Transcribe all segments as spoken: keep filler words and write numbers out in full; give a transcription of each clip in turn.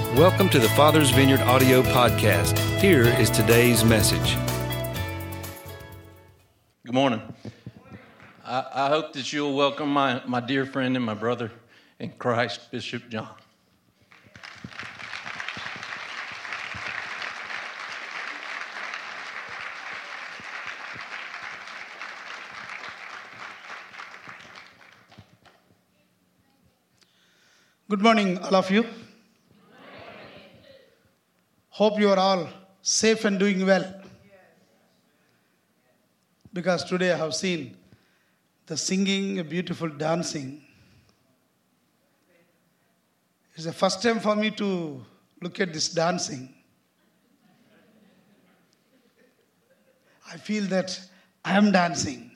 Welcome to the Father's Vineyard audio podcast. Here is today's message. Good morning. I, I hope that you'll welcome my, my dear friend and my brother in Christ, Bishop John. Good morning, all of you. Hope you are all safe and doing well. Because today I have seen the singing, beautiful dancing. It's the first time for me to look at this dancing. I feel that I am dancing.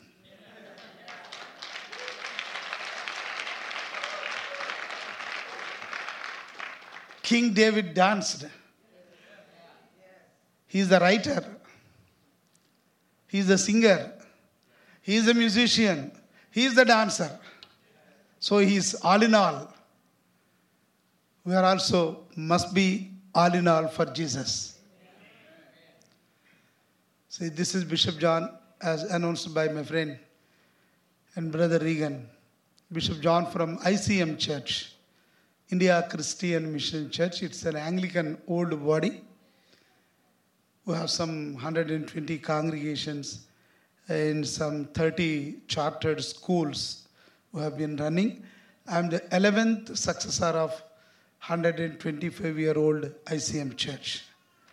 King David danced. He is the writer. He is the singer. He is the musician. He is the dancer. So he is all in all. We are also must be all in all for Jesus. See, this is Bishop John, as announced by my friend and brother Regan. Bishop John from I C M Church, India Christian Mission Church. It's an Anglican old body. We have some one hundred twenty congregations and some thirty chartered schools we have been running. I am the eleventh successor of one hundred twenty-five-year-old I C M Church.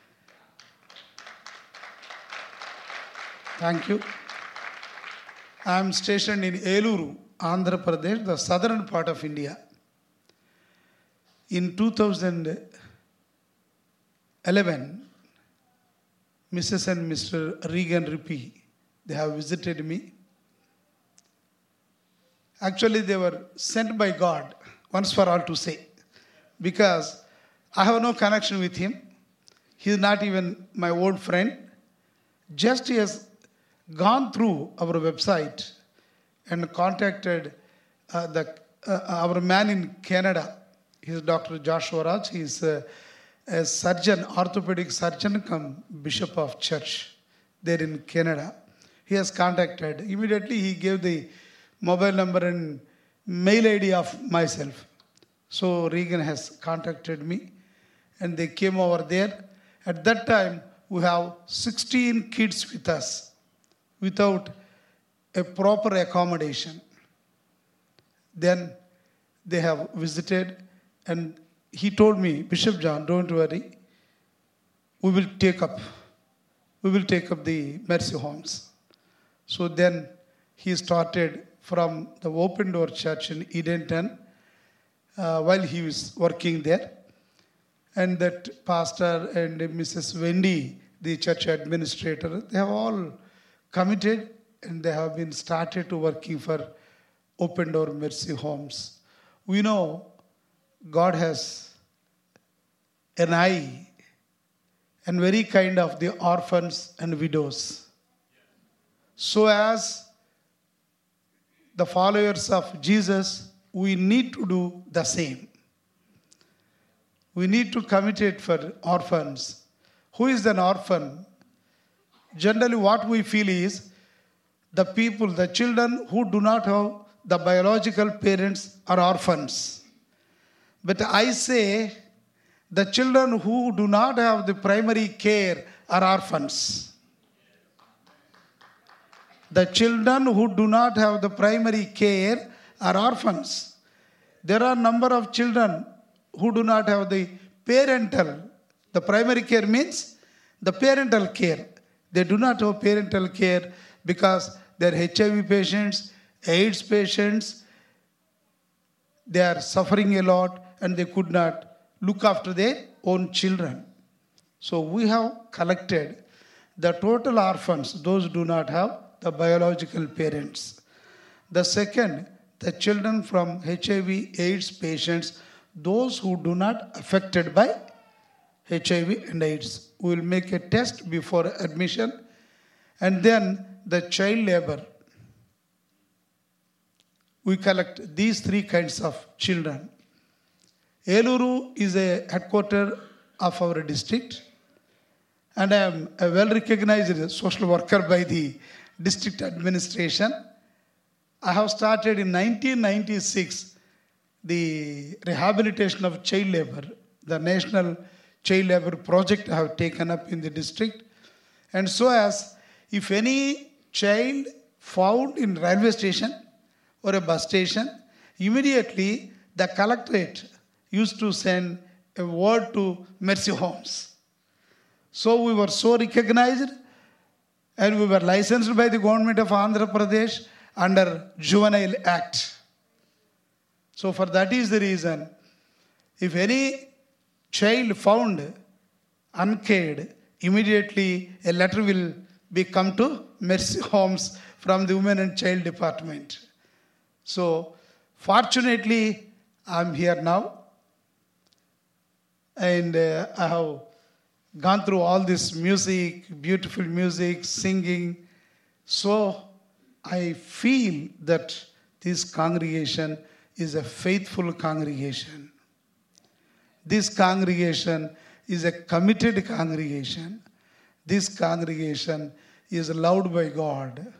Thank you. I am stationed in Eluru, Andhra Pradesh, the southern part of India. In two thousand eleven, Missus and Mister Regan Rippey, they have visited me. Actually, they were sent by God, once for all to say, because I have no connection with him. He is not even my old friend. Just he has gone through our website and contacted uh, the uh, our man in Canada. He is Doctor Joshua Raj. He is uh, a surgeon, orthopedic surgeon, come bishop of church there in Canada. He has contacted. Immediately he gave the mobile number and mail I D of myself. So Regan has contacted me and they came over there. At that time, we have sixteen kids with us without a proper accommodation. Then they have visited and he told me, Bishop John, don't worry, we will take up, we will take up the mercy homes. So then he started from the Open Door Church in Edenton uh, while he was working there. And that pastor and Missus Wendy, the church administrator, they have all committed and they have been started to working for Open Door Mercy Homes. We know God has an eye and very kind of the orphans and widows. So as the followers of Jesus, we need to do the same. We need to commit it for orphans. Who is an orphan? Generally what we feel is the people, the children who do not have the biological parents are orphans. But I say, the children who do not have the primary care are orphans. The children who do not have the primary care are orphans. There are a number of children who do not have the parental. The primary care means the parental care. They do not have parental care because they are H I V patients, AIDS patients. They are suffering a lot and they could not look after their own children. So we have collected the total orphans, those who do not have the biological parents. The second, the children from H I V AIDS patients, those who do not affected by H I V and AIDS. We will make a test before admission. And then the child labor. We collect these three kinds of children. Eluru is a headquarter of our district, and I am a well-recognized social worker by the district administration. I have started in nineteen ninety-six the rehabilitation of child labor, the national child labor project I have taken up in the district. And so as if any child found in railway station or a bus station, immediately the collectorate used to send a word to Mercy Homes. So we were so recognized, and we were licensed by the government of Andhra Pradesh under Juvenile Act. So for that is the reason, if any child found uncared, immediately a letter will be come to Mercy Homes from the Women and Child Department. So fortunately, I am here now. And uh, I have gone through all this music, beautiful music, singing. So I feel that this congregation is a faithful congregation. This congregation is a committed congregation. This congregation is loved by God.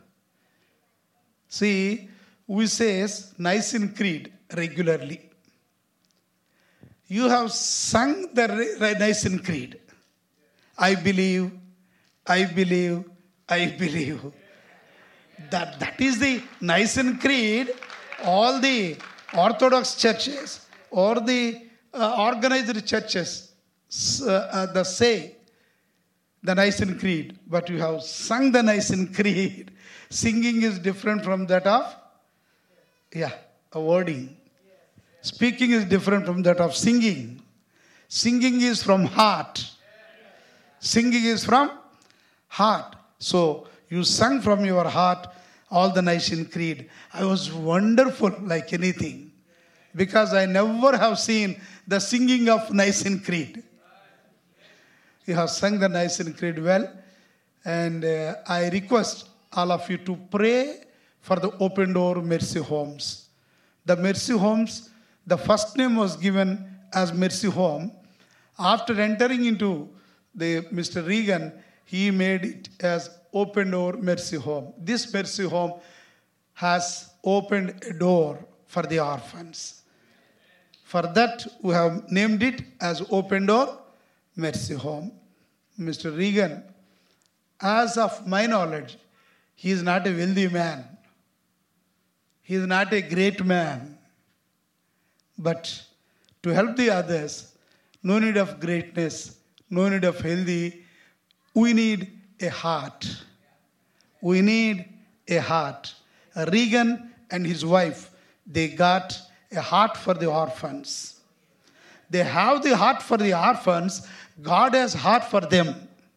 See, we say Nicene Creed regularly. You have sung the Nicene Creed. I believe, I believe, I believe. That, that is the Nicene Creed. All the Orthodox churches or the uh, organized churches uh, uh, the say the Nicene Creed. But you have sung the Nicene Creed. Singing is different from that of, yeah, a wording. Speaking is different from that of singing. Singing is from heart. Singing is from heart. So you sang from your heart all the Nicene Creed. I was wonderful like anything, because I never have seen the singing of Nicene Creed. You have sung the Nicene Creed well, and uh, I request all of you to pray for the Open Door Mercy Homes. The Mercy Homes, the first name was given as Mercy Home. After entering into the Mister Regan, he made it as Open Door Mercy Home. This Mercy Home has opened a door for the orphans. For that, we have named it as Open Door Mercy Home. Mister Regan, as of my knowledge, he is not a wealthy man. He is not a great man. But to help the others, no need of greatness, no need of healthy. We need a heart. We need a heart. Regan and his wife, they got a heart for the orphans. They have the heart for the orphans. God has heart for them.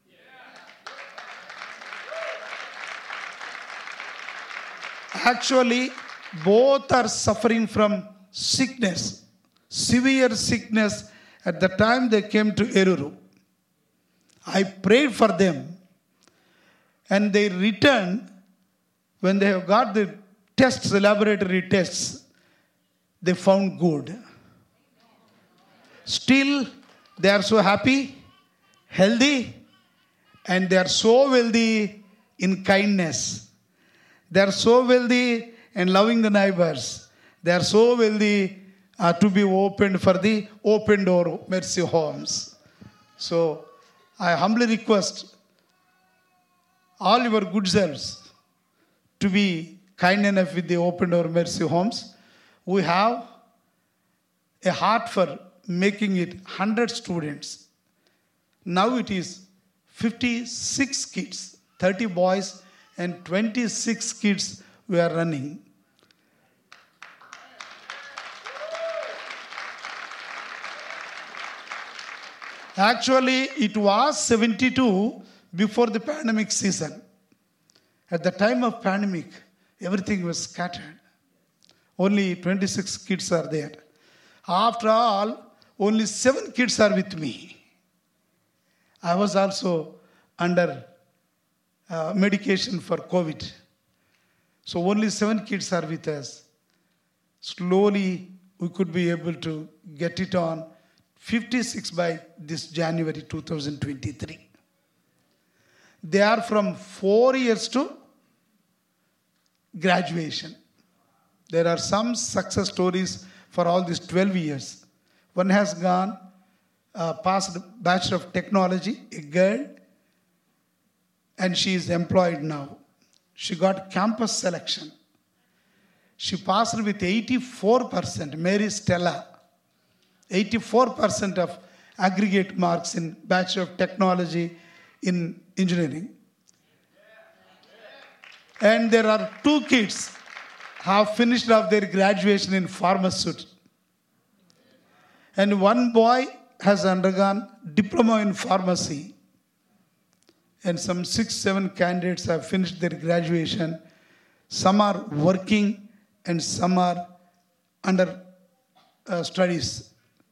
Actually, both are suffering from sickness, severe sickness at the time they came to Eluru. I prayed for them, and they returned. When they have got the tests, the laboratory tests, they found good. Still, they are so happy, healthy, and they are so wealthy in kindness. They are so wealthy in loving the neighbors. They are so wealthy uh, to be opened for the Open Door Mercy Homes. So, I humbly request all your good selves to be kind enough with the Open Door Mercy Homes. We have a heart for making it one hundred students. Now it is fifty-six kids, thirty boys and twenty-six kids we are running. Actually, it was seventy-two before the pandemic season. At the time of pandemic, everything was scattered. Only twenty-six kids are there. After all, only seven kids are with me. I was also under uh, medication for COVID. So only seven kids are with us. Slowly, we could be able to get it on fifty-six by this January two thousand twenty-three. They are from four years to graduation. There are some success stories for all these twelve years. One has gone uh, past Bachelor of Technology, a girl, and she is employed now. She got campus selection. She passed with eighty-four percent, Mary Stella. eighty-four percent of aggregate marks in Bachelor of Technology in engineering. And there are two kids have finished off their graduation in pharmaceutics. And one boy has undergone diploma in pharmacy. And some six, seven candidates have finished their graduation. Some are working and some are under uh, studies.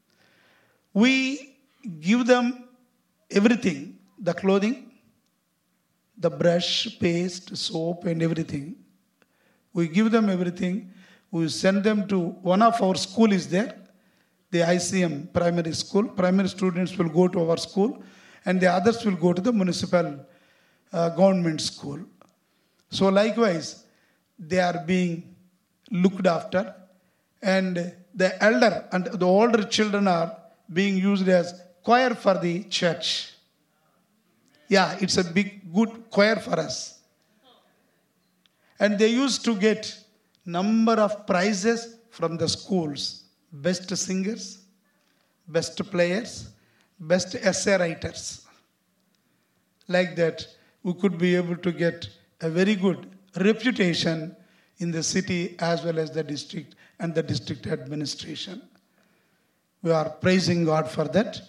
We give them everything, the clothing, the brush, paste, soap and everything. We give them everything. We send them to one of our school is there, the I C M primary school. Primary students will go to our school and the others will go to the municipal uh, government school. So likewise, they are being looked after, and the elder and the older children are being used as choir for the church. Yeah, it's a big, good choir for us. And they used to get number of prizes from the schools. Best singers, best players, best essay writers. Like that, we could be able to get a very good reputation in the city as well as the district and the district administration. We are praising God for that.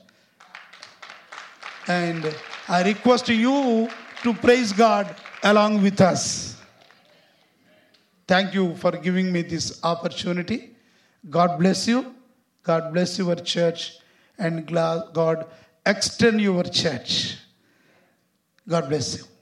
And I request you to praise God along with us. Thank you for giving me this opportunity. God bless you. God bless your church. And God extend your church. God bless you.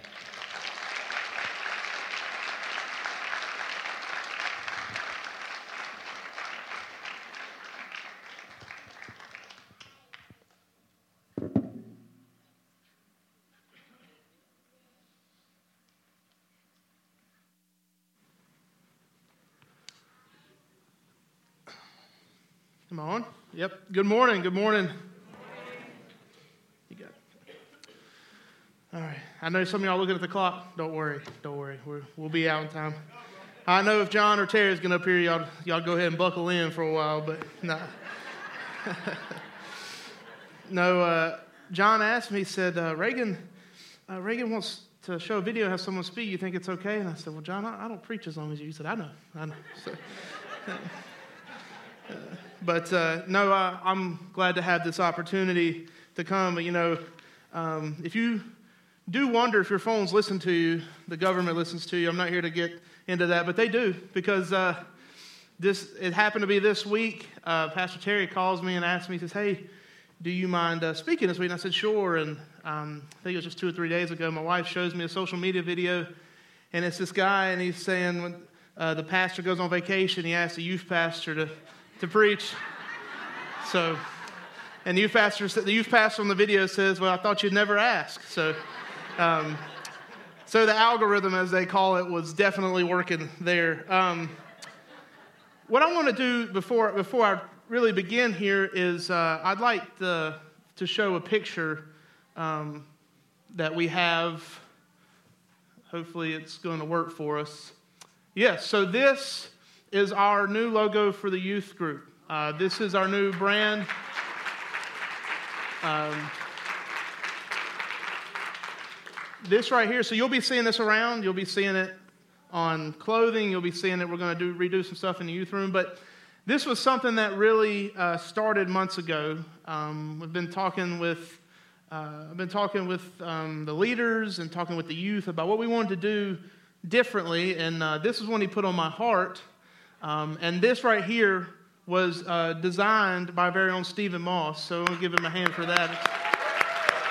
Am I on? Yep. Good morning. Good morning. You got it. All right. I know some of y'all looking at the clock. Don't worry. Don't worry. We're, we'll be out in time. I know if John or Terry's going to up here, y'all, y'all go ahead and buckle in for a while, but no. no, uh, John asked me, he said, uh, Reagan, uh, Reagan wants to show a video, have someone speak. You think it's okay? And I said, well, John, I, I don't preach as long as you. He said, I know. I know. So, uh, But uh, no, uh, I'm glad to have this opportunity to come. But, you know, um, if you do wonder if your phones listen to you, the government listens to you. I'm not here to get into that, but they do, because uh, this it happened to be this week. Uh, Pastor Terry calls me and asks me, he says, hey, do you mind uh, speaking this week? And I said, sure. And um, I think it was just two or three days ago, my wife shows me a social media video, and it's this guy, and he's saying when uh, the pastor goes on vacation, he asks the youth pastor to to preach. So, and the youth pastor, the youth pastor on the video says, well, I thought you'd never ask. So, um, so the algorithm, as they call it, was definitely working there. Um, what I want to do before, before I really begin here is uh, I'd like to, to show a picture um, that we have. Hopefully it's going to work for us. Yes, so this is our new logo for the youth group. Uh, this is our new brand. Um, this right here, so you'll be seeing this around. You'll be seeing it on clothing. You'll be seeing it. We're going to do redo some stuff in the youth room. But this was something that really uh, started months ago. Um, we've been talking with, uh, I've been talking with um, the leaders and talking with the youth about what we wanted to do differently. And uh, this is one he put on my heart. Um, and this right here was uh, designed by our very own Stephen Moss. So we'll give him a hand for that.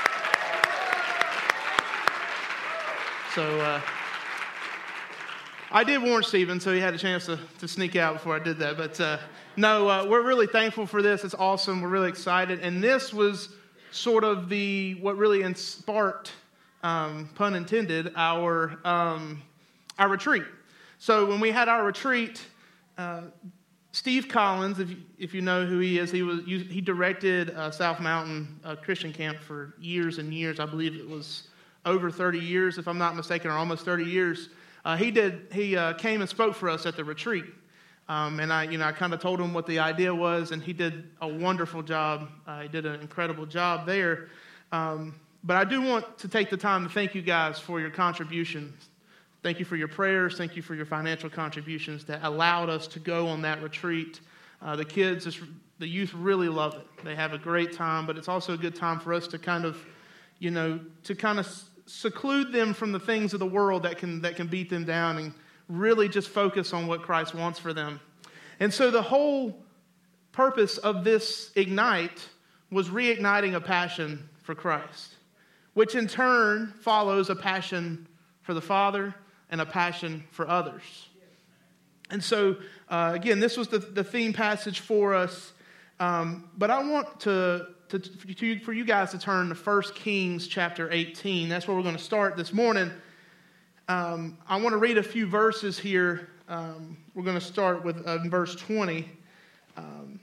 So uh, I did warn Stephen, so he had a chance to, to sneak out before I did that. But uh, no, uh, we're really thankful for this. It's awesome. We're really excited. And this was sort of the what really sparked, um, pun intended, our um, our retreat. So when we had our retreat, uh, Steve Collins, if you, if you know who he is, he was he directed uh, South Mountain uh, Christian Camp for years and years. I believe it was over thirty years, if I'm not mistaken, or almost thirty years. Uh, he did. He uh, came and spoke for us at the retreat, um, and I, you know, I kind of told him what the idea was, and he did a wonderful job. Uh, he did an incredible job there. Um, but I do want to take the time to thank you guys for your contributions. Thank you for your prayers. Thank you for your financial contributions that allowed us to go on that retreat. Uh, the kids, the youth really love it. They have a great time, but it's also a good time for us to kind of, you know, to kind of seclude them from the things of the world that can that can beat them down and really just focus on what Christ wants for them. And so the whole purpose of this Ignite was reigniting a passion for Christ, which in turn follows a passion for the Father and a passion for others. And so, uh, again, this was the, the theme passage for us. Um, but I want to, to, to for you guys to turn to First Kings chapter eighteen. That's where we're going to start this morning. Um, I want to read a few verses here. Um, we're going to start with uh, verse twenty. Um,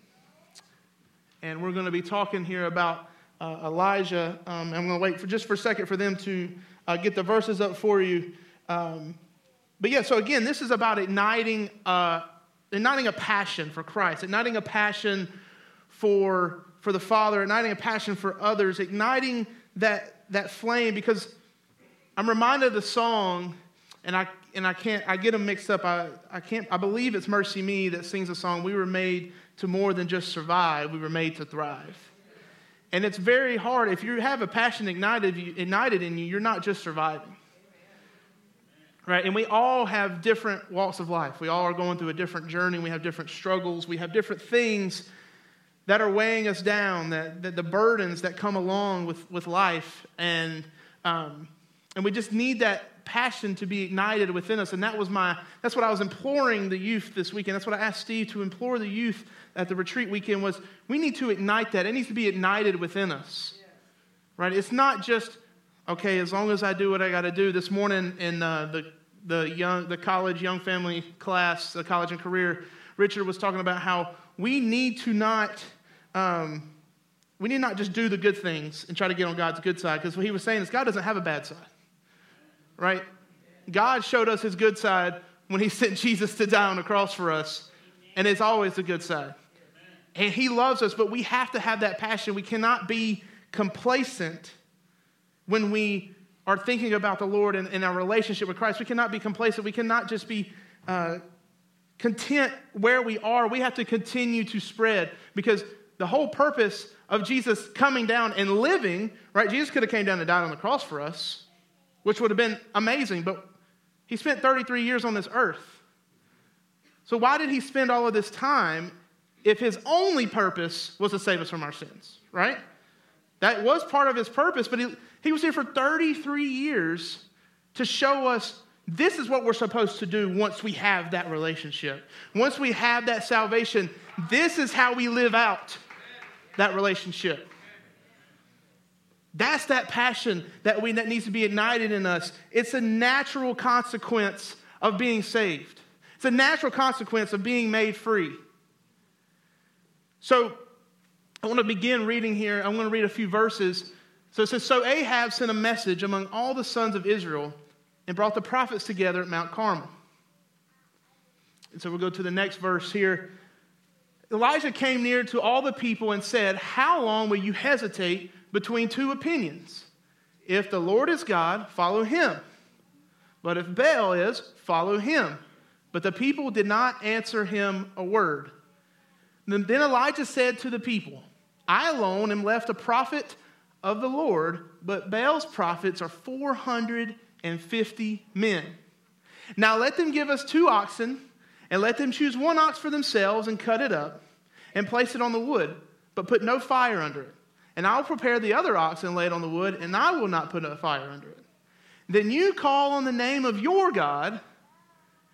and we're going to be talking here about uh, Elijah. Um, I'm going to wait for just for a second for them to uh, get the verses up for you. Um, but yeah, so again, this is about igniting, uh, igniting a passion for Christ, igniting a passion for for the Father, igniting a passion for others, igniting that that flame. Because I'm reminded of the song, and I and I can't I get them mixed up. I I can't I believe it's Mercy Me that sings the song. We were made to more than just survive. We were made to thrive. And it's very hard if you have a passion ignited ignited in you. You're not just surviving. Right? And we all have different walks of life. We all are going through a different journey. We have different struggles. We have different things that are weighing us down, that, that the burdens that come along with, with life. And um, and we just need that passion to be ignited within us. And that was my, that's what I was imploring the youth this weekend. That's what I asked Steve to implore the youth at the retreat weekend was, we need to ignite that. It needs to be ignited within us. Right? It's not just, okay, as long as I do what I got to do. This morning in uh, the the young the college young family class, the college and career, Richard was talking about how we need to not um, we need not just do the good things and try to get on God's good side, because what he was saying is God doesn't have a bad side, right? God showed us his good side when he sent Jesus to die on the cross for us, and it's always the good side. And he loves us, but we have to have that passion. We cannot be complacent when we are thinking about the Lord and, and our relationship with Christ. We cannot be complacent. We cannot just be uh, content where we are. We have to continue to spread, because the whole purpose of Jesus coming down and living, right? Jesus could have came down and died on the cross for us, which would have been amazing, but he spent thirty-three years on this earth. So why did he spend all of this time if his only purpose was to save us from our sins, right? That was part of his purpose, but he, he was here for thirty-three years to show us this is what we're supposed to do once we have that relationship. Once we have that salvation, this is how we live out that relationship. That's that passion that we that needs to be ignited in us. It's a natural consequence of being saved. It's a natural consequence of being made free. So I want to begin reading here. I'm going to read a few verses. So it says, so Ahab sent a message among all the sons of Israel and brought the prophets together at Mount Carmel. And so we'll go to the next verse here. Elijah came near to all the people and said, how long will you hesitate between two opinions? If the Lord is God, follow him. But if Baal is, follow him. But the people did not answer him a word. Then Elijah said to the people, I alone am left a prophet of the Lord, but Baal's prophets are four hundred fifty men. Now let them give us two oxen, and let them choose one ox for themselves and cut it up and place it on the wood, but put no fire under it. And I will prepare the other ox and lay it on the wood, and I will not put a fire under it. Then you call on the name of your God,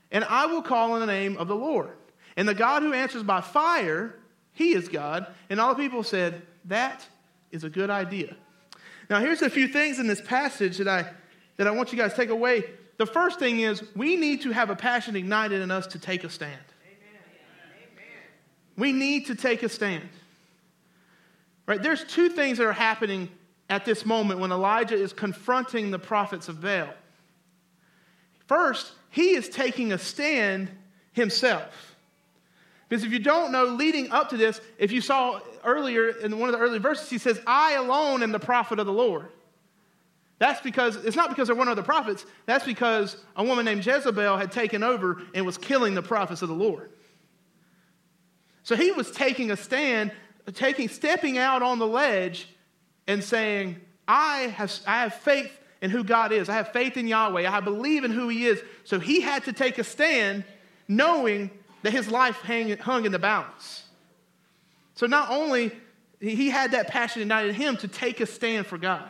and I will call on the name of the Lord. And the God who answers by fire, he is God. And all the people said, that is a good idea. Now, here's a few things in this passage that I, that I want you guys to take away. The first thing is we need to have a passion ignited in us to take a stand. Amen. We need to take a stand. Right? There's two things that are happening at this moment when Elijah is confronting the prophets of Baal. First, he is taking a stand himself. Because if you don't know, leading up to this, if you saw earlier in one of the early verses, he says, I alone am the prophet of the Lord. That's because, it's not because there weren't other prophets, that's because a woman named Jezebel had taken over and was killing the prophets of the Lord. So he was taking a stand, taking, stepping out on the ledge and saying, I have, I have faith in who God is. I have faith in Yahweh. I believe in who he is. So he had to take a stand knowing that his life hang, hung in the balance. So not only he had that passion ignited in him to take a stand for God,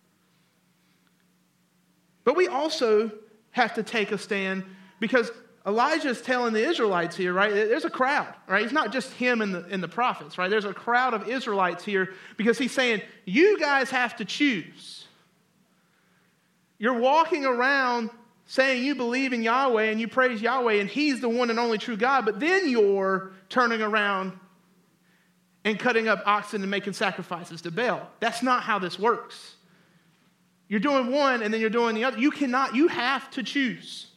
but we also have to take a stand because Elijah is telling the Israelites here, right? There's a crowd, right? It's not just him and the, and the prophets, right? There's a crowd of Israelites here because he's saying, you guys have to choose. You're walking around saying you believe in Yahweh and you praise Yahweh and he's the one and only true God, but then you're turning around and cutting up oxen and making sacrifices to Baal. That's not how this works. You're doing one and then you're doing the other. You cannot, you have to choose.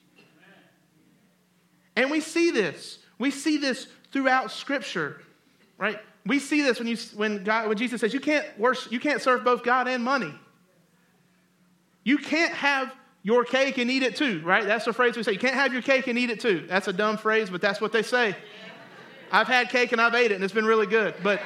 And we see this. We see this throughout Scripture, right? We see this when you when God when Jesus says you can't worship, you can't serve both God and money. You can't have your cake and eat it too, right? That's the phrase we say. You can't have your cake and eat it too. That's a dumb phrase, but that's what they say. I've had cake and I've ate it, and it's been really good. But,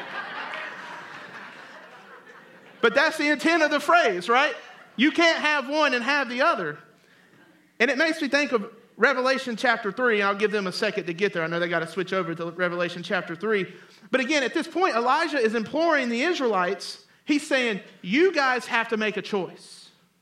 but that's the intent of the phrase, right? You can't have one and have the other. And it makes me think of Revelation chapter three, and I'll give them a second to get there. I know they got to switch over to Revelation chapter three. But again, at this point, Elijah is imploring the Israelites. He's saying, you guys have to make a choice.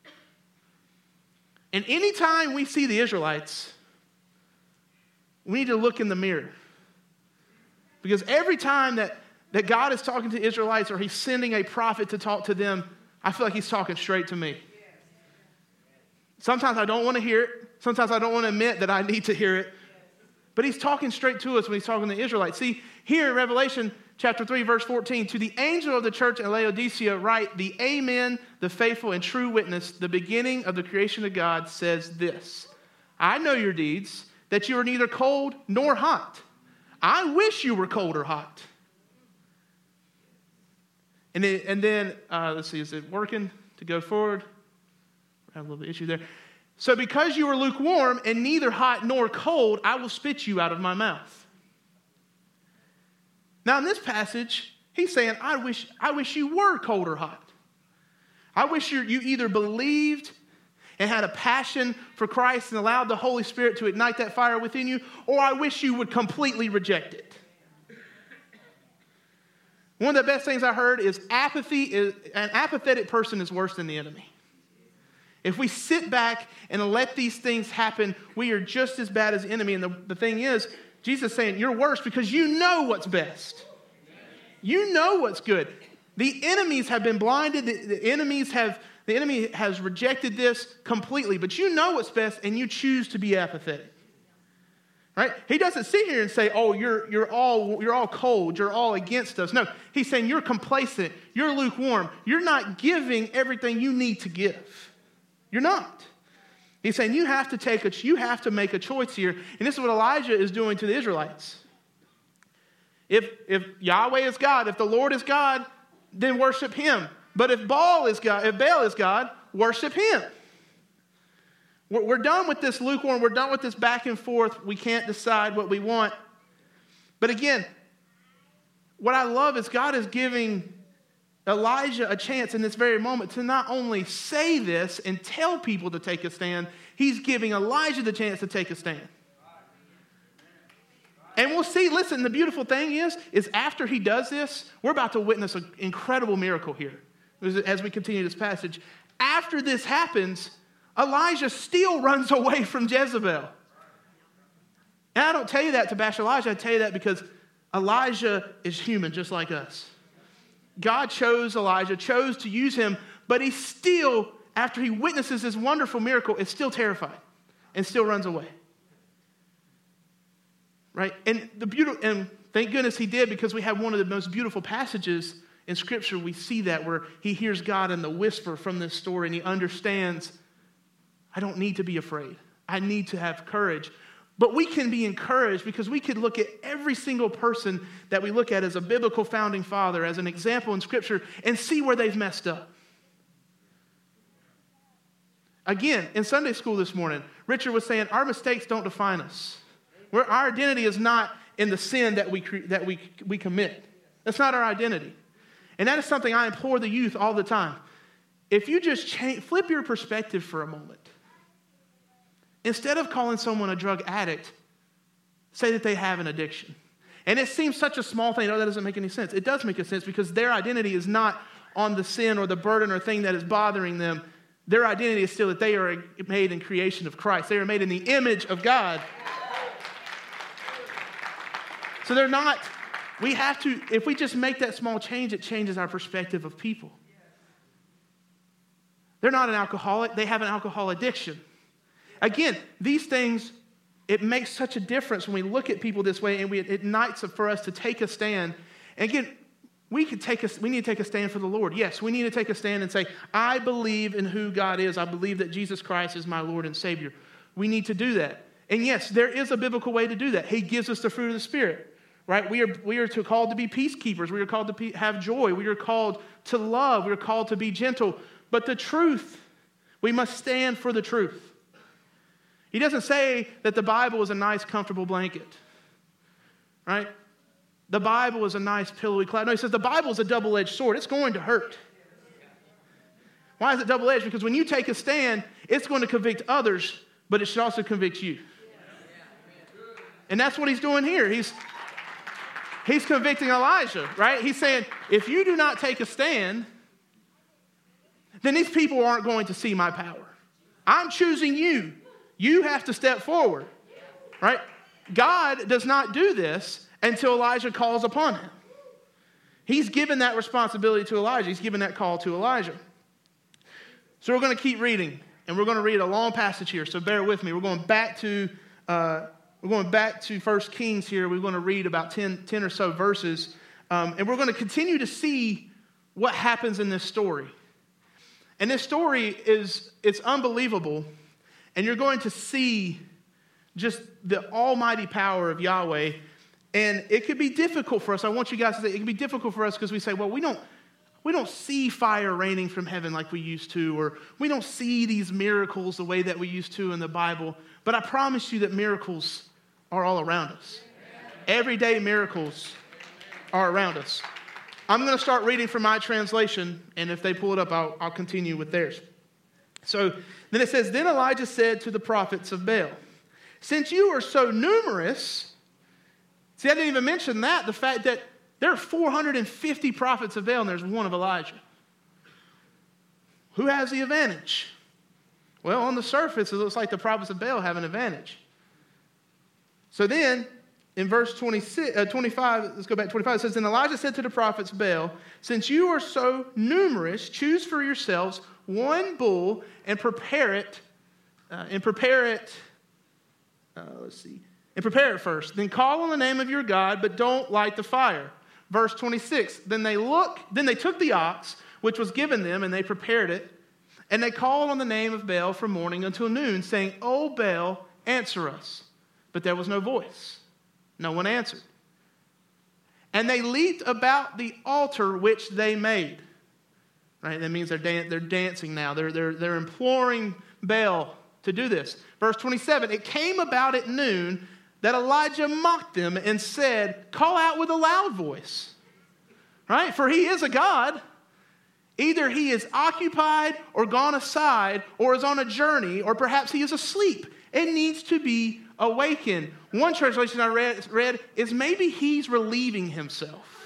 And anytime we see the Israelites, we need to look in the mirror. Because every time that, that God is talking to Israelites or he's sending a prophet to talk to them, I feel like he's talking straight to me. Sometimes I don't want to hear it. Sometimes I don't want to admit that I need to hear it. But he's talking straight to us when he's talking to the Israelites. See, here in Revelation chapter three, verse fourteen, to the angel of the church in Laodicea write, the Amen, the faithful and true witness, the beginning of the creation of God says this. I know your deeds, that you are neither cold nor hot. I wish you were cold or hot. And then, and then uh, let's see, is it working to go forward? I have a little bit of issue there. So because you are lukewarm and neither hot nor cold, I will spit you out of my mouth. Now in this passage, he's saying, I wish, I wish you were cold or hot. I wish you, you either believed and had a passion for Christ and allowed the Holy Spirit to ignite that fire within you, or I wish you would completely reject it. One of the best things I heard is apathy is, an apathetic person is worse than the enemy. If we sit back and let these things happen, we are just as bad as the enemy. And the, the thing is, Jesus is saying, you're worse because you know what's best. You know what's good. The enemies have been blinded. The, the enemies have, the enemy has rejected this completely. But you know what's best, and you choose to be apathetic. Right? He doesn't sit here and say, oh, you're, you're, all, you're all cold. You're all against us. No, he's saying you're complacent. You're lukewarm. You're not giving everything you need to give. You're not. He's saying you have to take a, you have to make a choice here. And this is what Elijah is doing to the Israelites. If, if Yahweh is God, if the Lord is God, then worship him. But if Baal is God, if Baal is God, worship him. We're, we're done with this lukewarm. We're done with this back and forth. We can't decide what we want. But again, what I love is God is giving Elijah a chance in this very moment to not only say this and tell people to take a stand, he's giving Elijah the chance to take a stand. And we'll see, listen, the beautiful thing is, is after he does this, we're about to witness an incredible miracle here as we continue this passage. After this happens, Elijah still runs away from Jezebel. And I don't tell you that to bash Elijah. I tell you that because Elijah is human just like us. God chose Elijah, chose to use him, but he still, after he witnesses this wonderful miracle, is still terrified and still runs away. Right? And the beautiful, and thank goodness he did, because we have one of the most beautiful passages in Scripture. We see that where he hears God in the whisper from this story, and he understands, I don't need to be afraid. I need to have courage. But we can be encouraged because we could look at every single person that we look at as a biblical founding father, as an example in Scripture, and see where they've messed up. Again, in Sunday school this morning, Richard was saying our mistakes don't define us. Where our identity is not in the sin that we that we we commit. That's not our identity. And that is something I implore the youth all the time. If you just change, flip your perspective for a moment. Instead of calling someone a drug addict, say that they have an addiction. And it seems such a small thing. Oh, that doesn't make any sense. It does make a sense because their identity is not on the sin or the burden or thing that is bothering them. Their identity is still that they are made in creation of Christ. They are made in the image of God. So they're not, we have to, if we just make that small change, it changes our perspective of people. They're not an alcoholic. They have an alcohol addiction. Again, these things, it makes such a difference when we look at people this way, and we, it ignites for us to take a stand. And again, we could take a, we need to take a stand for the Lord. Yes, we need to take a stand and say, I believe in who God is. I believe that Jesus Christ is my Lord and Savior. We need to do that. And yes, there is a biblical way to do that. He gives us the fruit of the Spirit. Right? We are, we are to, called to be peacekeepers. We are called to be, have joy. We are called to love. We are called to be gentle. But the truth, we must stand for the truth. He doesn't say that the Bible is a nice, comfortable blanket. Right? The Bible is a nice, pillowy cloud. No, he says the Bible is a double-edged sword. It's going to hurt. Why is it double-edged? Because when you take a stand, it's going to convict others, but it should also convict you. And that's what he's doing here. He's... He's convicting Elijah, right? He's saying, if you do not take a stand, then these people aren't going to see my power. I'm choosing you. You have to step forward, right? God does not do this until Elijah calls upon him. He's given that responsibility to Elijah. He's given that call to Elijah. So we're going to keep reading, and we're going to read a long passage here, so bear with me. We're going back to... Uh, We're going back to First Kings here. We're going to read about ten, ten or so verses. Um, and we're going to continue to see what happens in this story. And this story is, it's unbelievable. And you're going to see just the almighty power of Yahweh. And it could be difficult for us. I want you guys to say, it can be difficult for us because we say, well, we don't, we don't see fire raining from heaven like we used to. Or we don't see these miracles the way that we used to in the Bible. But I promise you that miracles are all around us. Everyday miracles are around us. I'm going to start reading from my translation, and if they pull it up, I'll, I'll continue with theirs. So then it says, then Elijah said to the prophets of Baal, since you are so numerous, see, I didn't even mention that, the fact that there are four hundred fifty prophets of Baal, and there's one of Elijah. Who has the advantage? Well, on the surface, it looks like the prophets of Baal have an advantage. So then, in verse twenty-six, uh, twenty-five, let's go back to twenty-five, it says, then Elijah said to the prophets of Baal, since you are so numerous, choose for yourselves one bull and prepare it, uh, and prepare it, uh, let's see, and prepare it first. Then call on the name of your God, but don't light the fire. Verse twenty-six, then they look, then they took the ox, which was given them, and they prepared it, and they called on the name of Baal from morning until noon, saying, O Baal, answer us. But there was no voice. No one answered. And they leaped about the altar which they made. Right? That means they're, dan- they're dancing now. They're, they're, they're imploring Baal to do this. Verse twenty-seven, it came about at noon that Elijah mocked them and said, call out with a loud voice. Right? For he is a God. Either he is occupied or gone aside or is on a journey, or perhaps he is asleep and needs to be awakened. One translation I read, read is maybe he's relieving himself.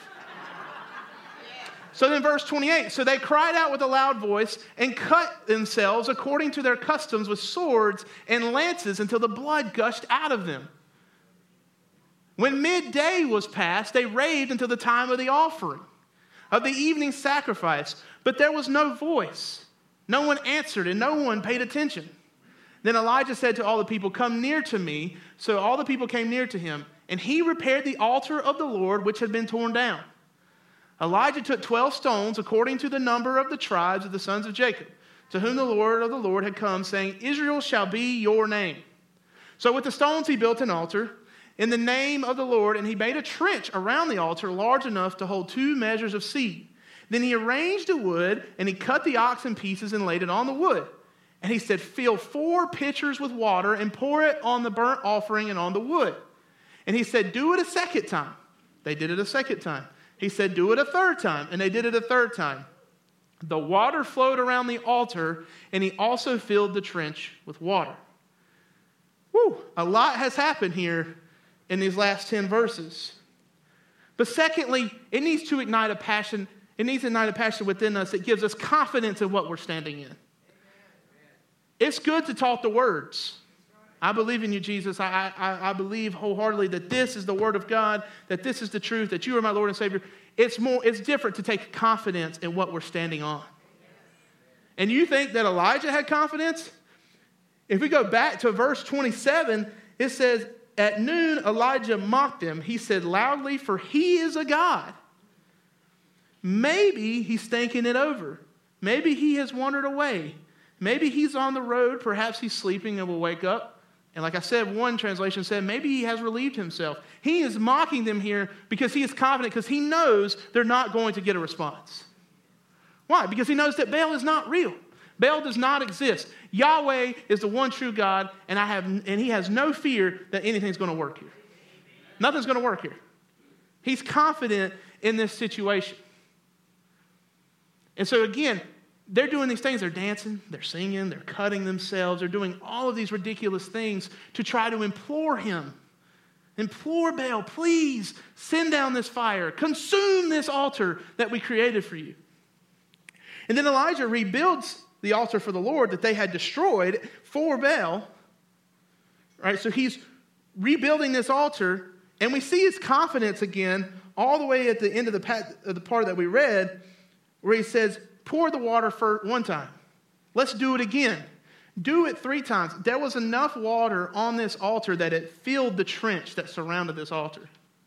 So then verse twenty-eight, so they cried out with a loud voice and cut themselves according to their customs with swords and lances until the blood gushed out of them. When midday was past, they raved until the time of the offering, of the evening sacrifice. But there was no voice. No one answered, and no one paid attention. Then Elijah said to all the people, "Come near to me." So all the people came near to him, and he repaired the altar of the Lord, which had been torn down. Elijah took twelve stones, according to the number of the tribes of the sons of Jacob, to whom the Lord of the Lord had come, saying, "Israel shall be your name." So with the stones he built an altar in the name of the Lord, and he made a trench around the altar large enough to hold two measures of seed. Then he arranged the wood, and he cut the ox in pieces and laid it on the wood. And he said, "Fill four pitchers with water and pour it on the burnt offering and on the wood." And he said, "Do it a second time." They did it a second time. He said, "Do it a third time." And they did it a third time. The water flowed around the altar, and he also filled the trench with water. Woo, a lot has happened here in these last ten verses. But secondly, it needs to ignite a passion. It needs to ignite a passion within us that gives us confidence in what we're standing in. It's good to talk the words. I believe in you, Jesus. I, I, I believe wholeheartedly that this is the word of God, that this is the truth, that you are my Lord and Savior. It's more, it's different to take confidence in what we're standing on. And you think that Elijah had confidence? If we go back to verse twenty-seven, it says, "At noon Elijah mocked him. He said loudly, 'For he is a god.'" Maybe he's thinking it over. Maybe he has wandered away. Maybe he's on the road. Perhaps he's sleeping and will wake up. And like I said, one translation said, maybe he has relieved himself. He is mocking them here because he is confident, because he knows they're not going to get a response. Why? Because he knows that Baal is not real. Baal does not exist. Yahweh is the one true God, and I have, and he has no fear that anything's going to work here. Nothing's going to work here. He's confident in this situation. And so again, they're doing these things. They're dancing, they're singing, they're cutting themselves. They're doing all of these ridiculous things to try to implore him. Implore Baal, please send down this fire. Consume this altar that we created for you. And then Elijah rebuilds the altar for the Lord that they had destroyed for Baal. Right? So he's rebuilding this altar, and we see his confidence again all the way at the end of the, pat, of the part that we read, where he says, "Pour the water for one time. Let's do it again. Do it three times." There was enough water on this altar that it filled the trench that surrounded this altar.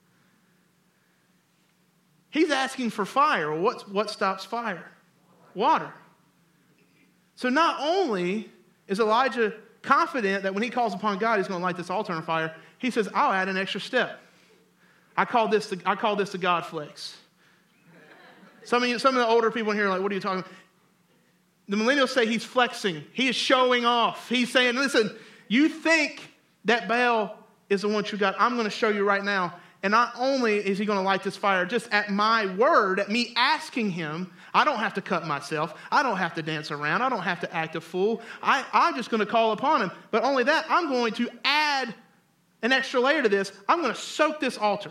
He's asking for fire. Well, what, what stops fire? Water. So not only is Elijah confident that when he calls upon God, he's going to light this altar on fire, he says, "I'll add an extra step. I call this the, I call this the God flex." Some of you, some of the older people in here are like, "What are you talking about?" The millennials say he's flexing. He is showing off. He's saying, "Listen, you think that Baal is the one true God. I'm going to show you right now. And not only is he going to light this fire, just at my word, at me asking him, I don't have to cut myself. I don't have to dance around. I don't have to act a fool. I, I'm just going to call upon him. But only that, I'm going to add an extra layer to this. I'm going to soak this altar.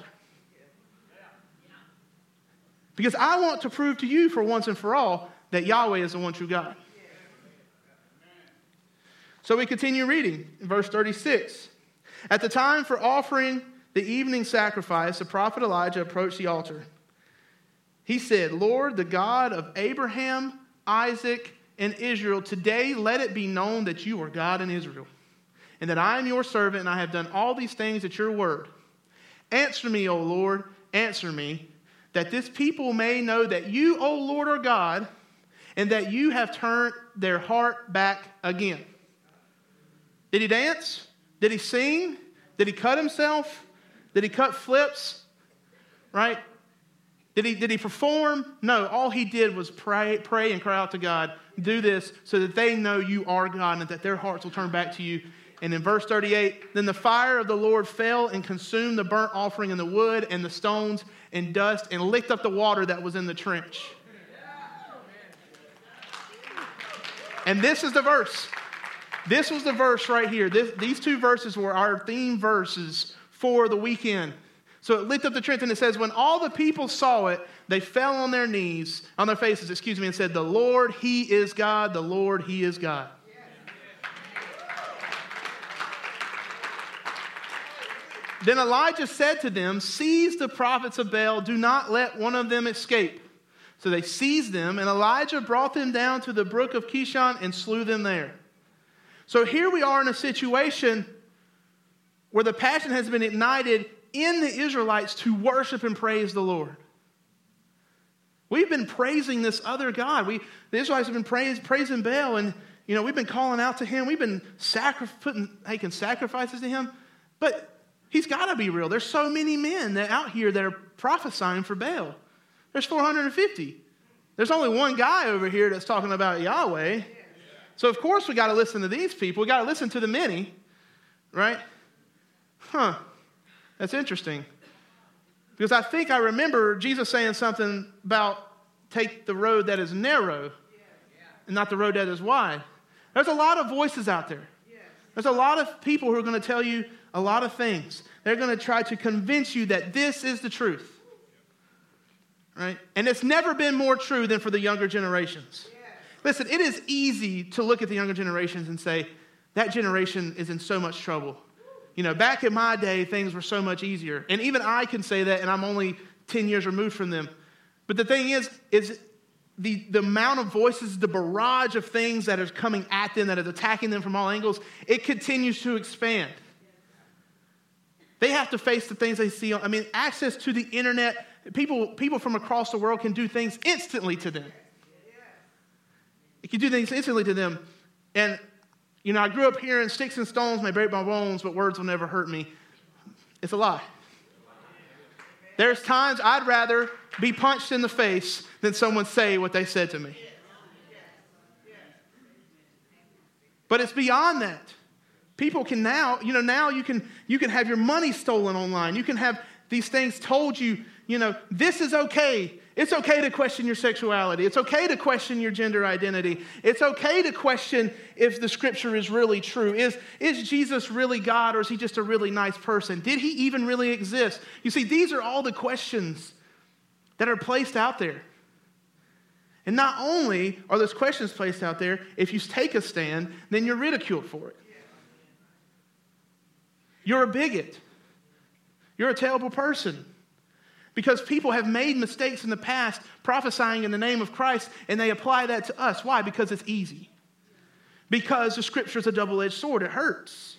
Because I want to prove to you for once and for all that Yahweh is the one true God." So we continue reading in verse thirty-six. "At the time for offering the evening sacrifice, the prophet Elijah approached the altar. He said, 'Lord, the God of Abraham, Isaac, and Israel, today let it be known that you are God in Israel, and that I am your servant, and I have done all these things at your word. Answer me, O Lord, answer me, that this people may know that you, O Lord, are God, and that you have turned their heart back again.'" Did he dance? Did he sing? Did he cut himself? Did he cut flips? Right? Did he, did he perform? No, all he did was pray, pray and cry out to God, "Do this so that they know you are God and that their hearts will turn back to you." And in verse thirty-eight, "Then the fire of the Lord fell and consumed the burnt offering and the wood and the stones and dust and licked up the water that was in the trench." And this is the verse. This was the verse right here. This, these two verses were our theme verses for the weekend. So it licked up the trench, and it says, "When all the people saw it, they fell on their knees, on their faces, excuse me, and said, 'The Lord, He is God. The Lord, He is God.'" Then Elijah said to them, seize the prophets of Baal, do not let one of them escape. So they seized them, and Elijah brought them down to the brook of Kishon and slew them there. So here we are in a situation where the passion has been ignited in the Israelites to worship and praise the Lord. We've been praising this other God. We, the Israelites have been praise, praising Baal, and you know we've been calling out to him. We've been sacri- putting, making sacrifices to him. But he's got to be real. There's so many men that out here that are prophesying for Baal. There's four hundred fifty. There's only one guy over here that's talking about Yahweh. So of course we got to listen to these people. We got to listen to the many, right? Huh? That's interesting. Because I think I remember Jesus saying something about take the road that is narrow and not the road that is wide. There's a lot of voices out there. There's a lot of people who are going to tell you a lot of things. They're going to try to convince you that this is the truth. Right? And it's never been more true than for the younger generations. Listen, it is easy to look at the younger generations and say, that generation is in so much trouble. You know, back in my day, things were so much easier. And even I can say that, and I'm only ten years removed from them. But the thing is, is the, the amount of voices, the barrage of things that are coming at them, that is attacking them from all angles, it continues to expand. They have to face the things they see. I mean, access to the internet, people, people from across the world can do things instantly to them. It can do things instantly to them. And you know, I grew up hearing sticks and stones may break my bones, but words will never hurt me. It's a lie. There's times I'd rather be punched in the face than someone say what they said to me. But it's beyond that. People can now, you know, now you can you can have your money stolen online. You can have these things told you, you know, this is okay. It's okay to question your sexuality. It's okay to question your gender identity. It's okay to question if the scripture is really true. Is, is Jesus really God, or is he just a really nice person? Did he even really exist? You see, these are all the questions that are placed out there. And not only are those questions placed out there, if you take a stand, then you're ridiculed for it. You're a bigot. You're a terrible person. Because people have made mistakes in the past prophesying in the name of Christ, and they apply that to us. Why? Because it's easy. Because the scripture is a double-edged sword. It hurts.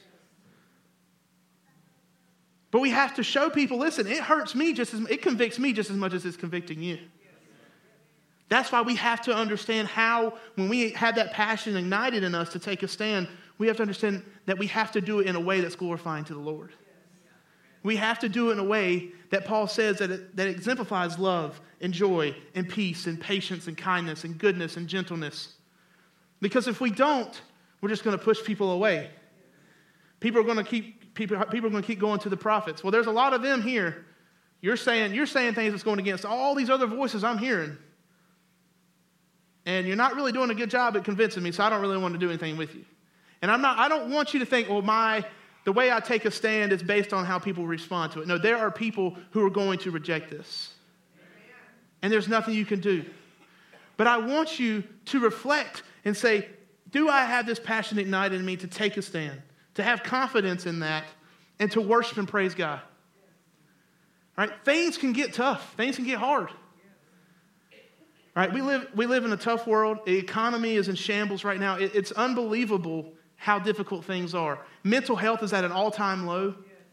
But we have to show people, listen, it hurts me just as, it convicts me just as much as it's convicting you. That's why we have to understand how, when we have that passion ignited in us to take a stand, we have to understand that we have to do it in a way that's glorifying to the Lord. We have to do it in a way that Paul says that it, that exemplifies love and joy and peace and patience and kindness and goodness and gentleness. Because if we don't, we're just going to push people away. People are going to keep people, people are going to keep going to the prophets. Well, there's a lot of them here. You're saying you're saying things that's going against all these other voices I'm hearing. And you're not really doing a good job at convincing me, so I don't really want to do anything with you. And I'm not I don't want you to think, well, my The way I take a stand is based on how people respond to it. No, there are people who are going to reject this. And there's nothing you can do. But I want you to reflect and say, do I have this passion ignited in me to take a stand, to have confidence in that, and to worship and praise God? Right? Things can get tough. Things can get hard. Right? We live, we live in a tough world. The economy is in shambles right now. It, it's unbelievable how difficult things are. Mental health is at an all-time low,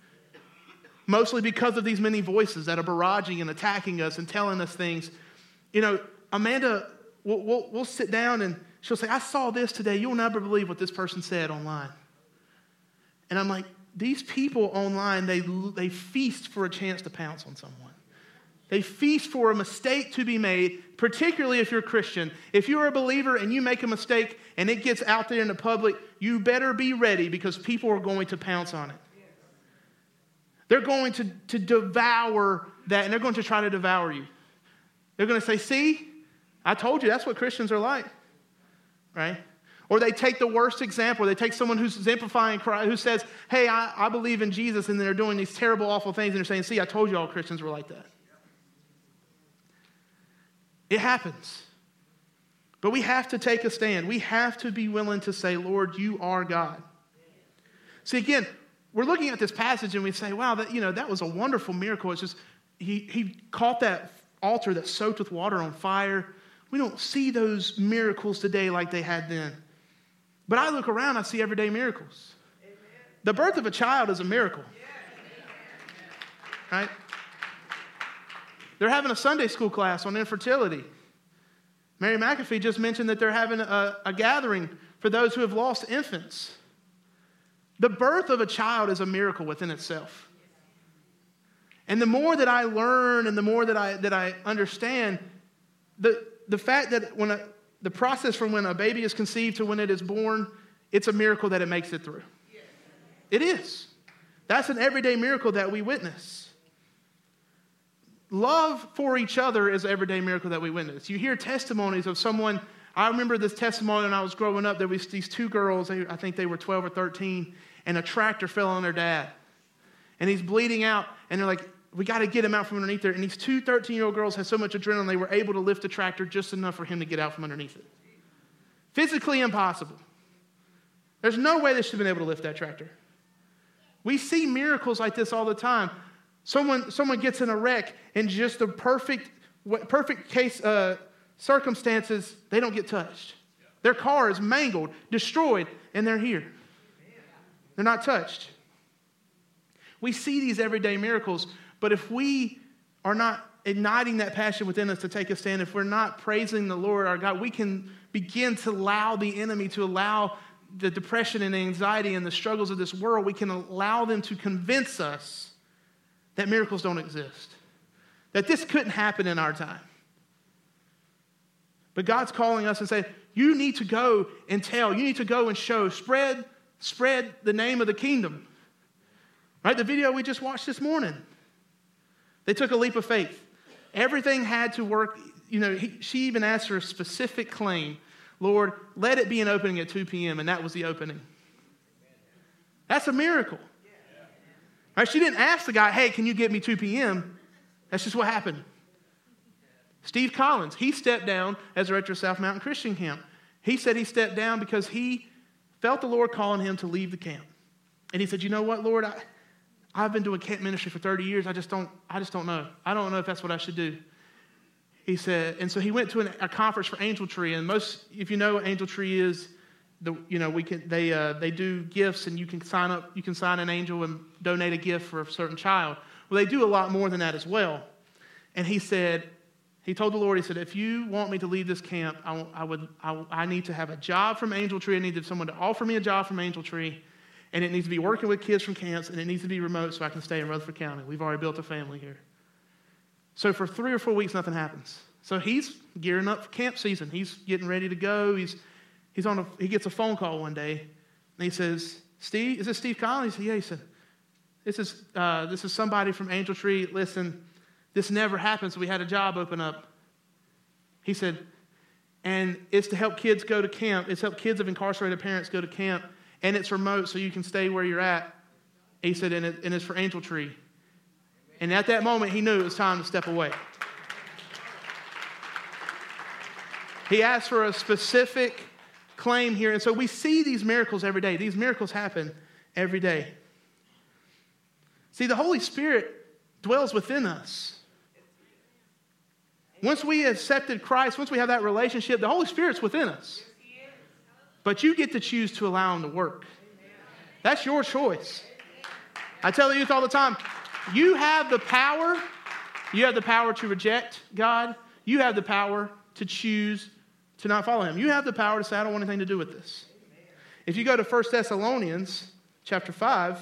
mostly because of these many voices that are barraging and attacking us and telling us things. You know, Amanda, we'll, we'll, we'll sit down and she'll say, I saw this today. You'll never believe what this person said online. And I'm like, these people online, they, they feast for a chance to pounce on someone. They feast for a mistake to be made, particularly if you're a Christian. If you're a believer and you make a mistake and it gets out there in the public, you better be ready because people are going to pounce on it. They're going to, to devour that, and they're going to try to devour you. They're going to say, see, I told you that's what Christians are like, right? Or they take the worst example. They take someone who's exemplifying Christ, who says, hey, I, I believe in Jesus, and they're doing these terrible, awful things, and they're saying, see, I told you all Christians were like that. It happens. But we have to take a stand. We have to be willing to say, Lord, you are God. See, again, we're looking at this passage and we say, wow, that, you know, that was a wonderful miracle. It's just, he, he caught that altar that's soaked with water on fire. We don't see those miracles today like they had then. But I look around, I see everyday miracles. Amen. The birth of a child is a miracle. Right? They're having a Sunday school class on infertility. Mary McAfee just mentioned that they're having a, a gathering for those who have lost infants. The birth of a child is a miracle within itself. And the more that I learn and the more that I that I understand, the, the fact that when a, the process from when a baby is conceived to when it is born, it's a miracle that it makes it through. It is. That's an everyday miracle that we witness. Love for each other is an everyday miracle that we witness. You hear testimonies of someone. I remember this testimony when I was growing up. There was these two girls, I think they were twelve or thirteen, and a tractor fell on their dad. And he's bleeding out, and they're like, we got to get him out from underneath there. And these two thirteen-year-old girls had so much adrenaline, they were able to lift the tractor just enough for him to get out from underneath it. Physically impossible. There's no way they should have been able to lift that tractor. We see miracles like this all the time. Someone, someone gets in a wreck, and just the perfect, perfect case uh, circumstances, they don't get touched. Their car is mangled, destroyed, and they're here. They're not touched. We see these everyday miracles, but if we are not igniting that passion within us to take a stand, if we're not praising the Lord our God, we can begin to allow the enemy to allow the depression and anxiety and the struggles of this world, we can allow them to convince us that miracles don't exist, that this couldn't happen in our time. But God's calling us and saying, you need to go and tell, you need to go and show, spread, spread the name of the kingdom. Right? The video we just watched this morning. They took a leap of faith. Everything had to work. You know, he, she even asked for a specific claim. Lord, let it be an opening at two p.m. And that was the opening. That's a miracle. Right? She didn't ask the guy, hey, can you get me two p.m.? That's just what happened. Steve Collins, he stepped down as director of South Mountain Christian Camp. He said he stepped down because he felt the Lord calling him to leave the camp. And he said, you know what, Lord, I, I've been doing camp ministry for thirty years. I just don't, I just don't know. I don't know if that's what I should do. He said, and so he went to an, a conference for Angel Tree. And most, if you know what Angel Tree is, the, you know, we can, they, uh, they do gifts, and you can sign up, you can sign an angel and donate a gift for a certain child. Well, they do a lot more than that as well. And he said, he told the Lord, he said, if you want me to leave this camp, I, I would, I, I need to have a job from Angel Tree. I need someone to offer me a job from Angel Tree. And it needs to be working with kids from camps, and it needs to be remote so I can stay in Rutherford County. We've already built a family here. So for three or four weeks, nothing happens. So he's gearing up for camp season. He's getting ready to go. He's he's on a, he gets a phone call one day, and he says, Steve, is this Steve Collins? He said, yeah. He said, this is, uh, this is somebody from Angel Tree. Listen, this never happens. We had a job open up. He said, and it's to help kids go to camp. It's help kids of incarcerated parents go to camp. And it's remote, so you can stay where you're at. He said, and, it, and it's for Angel Tree. And at that moment, he knew it was time to step away. He asked for a specific claim here. And so we see these miracles every day. These miracles happen every day. See, the Holy Spirit dwells within us. Once we accepted Christ, once we have that relationship, the Holy Spirit's within us. But you get to choose to allow him to work. That's your choice. I tell the youth all the time, you have the power. You have the power to reject God. You have the power to choose to not follow him. You have the power to say, I don't want anything to do with this. If you go to First Thessalonians chapter five,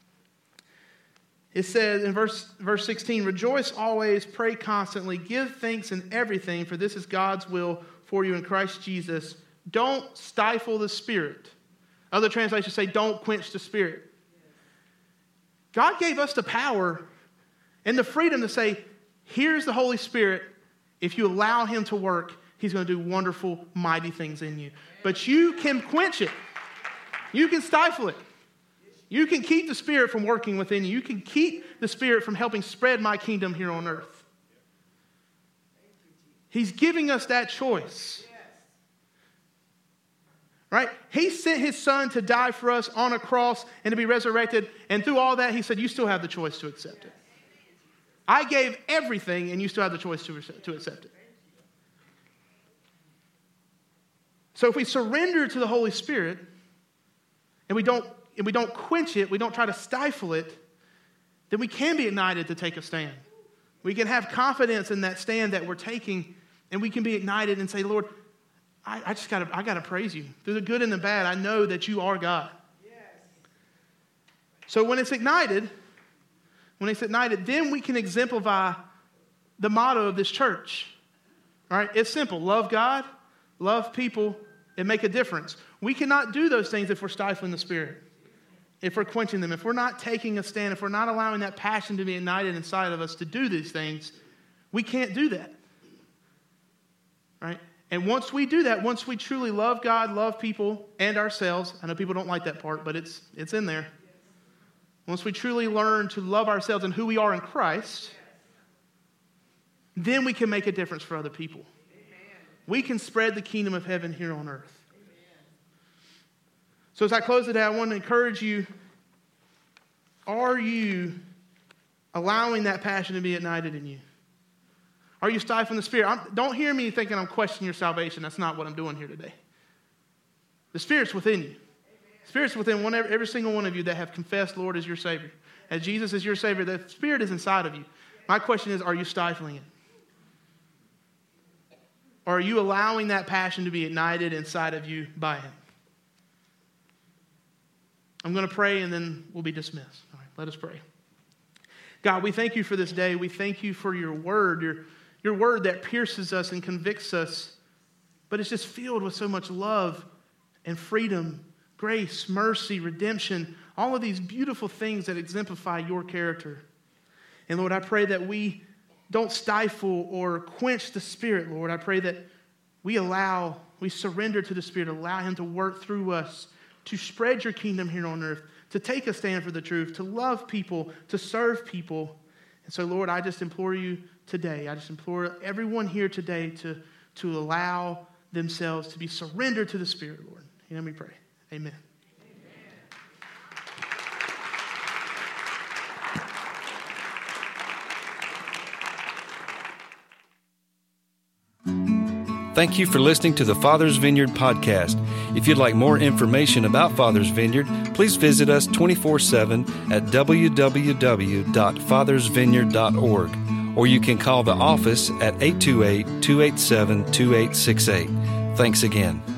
it says in verse, verse sixteen, rejoice always, pray constantly, give thanks in everything, for this is God's will for you in Christ Jesus. Don't stifle the Spirit. Other translations say, don't quench the Spirit. God gave us the power and the freedom to say, here's the Holy Spirit. If you allow him to work, he's going to do wonderful, mighty things in you. But you can quench it. You can stifle it. You can keep the Spirit from working within you. You can keep the Spirit from helping spread my kingdom here on earth. He's giving us that choice. right? He sent his son to die for us on a cross and to be resurrected. And through all that, he said, you still have the choice to accept it. I gave everything, and you still have the choice to, to accept it. So if we surrender to the Holy Spirit, and we don't, and we don't quench it, we don't try to stifle it, then we can be ignited to take a stand. We can have confidence in that stand that we're taking, and we can be ignited and say, Lord, I, I just got to I got to praise you. Through the good and the bad, I know that you are God. Yes. So when it's ignited, when it's ignited, then we can exemplify the motto of this church. All right? It's simple. Love God, love people, and make a difference. We cannot do those things if we're stifling the Spirit, if we're quenching them, if we're not taking a stand, if we're not allowing that passion to be ignited inside of us to do these things. We can't do that. Right? And once we do that, once we truly love God, love people, and ourselves, I know people don't like that part, but it's it's in there. Once we truly learn to love ourselves and who we are in Christ, then we can make a difference for other people. We can spread the kingdom of heaven here on earth. So as I close today, I want to encourage you, are you allowing that passion to be ignited in you? Are you stifling the Spirit? I'm, don't hear me thinking I'm questioning your salvation. That's not what I'm doing here today. The Spirit's within you. The Spirit's within one, every single one of you that have confessed Lord as your Savior. As Jesus is your Savior, the Spirit is inside of you. My question is, are you stifling it? Or are you allowing that passion to be ignited inside of you by Him? I'm going to pray and then we'll be dismissed. All right, let us pray. God, we thank you for this day. We thank you for your word, your, your word that pierces us and convicts us, but it's just filled with so much love and freedom, grace, mercy, redemption, all of these beautiful things that exemplify your character. And Lord, I pray that we don't stifle or quench the Spirit, Lord. I pray that we allow, we surrender to the Spirit, allow Him to work through us, to spread your kingdom here on earth, to take a stand for the truth, to love people, to serve people. And so, Lord, I just implore you today, I just implore everyone here today to, to allow themselves to be surrendered to the Spirit, Lord. Let me pray. Amen. Thank you for listening to the Father's Vineyard podcast. If you'd like more information about Father's Vineyard, please visit us twenty-four seven at w w w dot fathers vineyard dot org, or you can call the office at eight two eight, two eight seven, two eight six eight. Thanks again.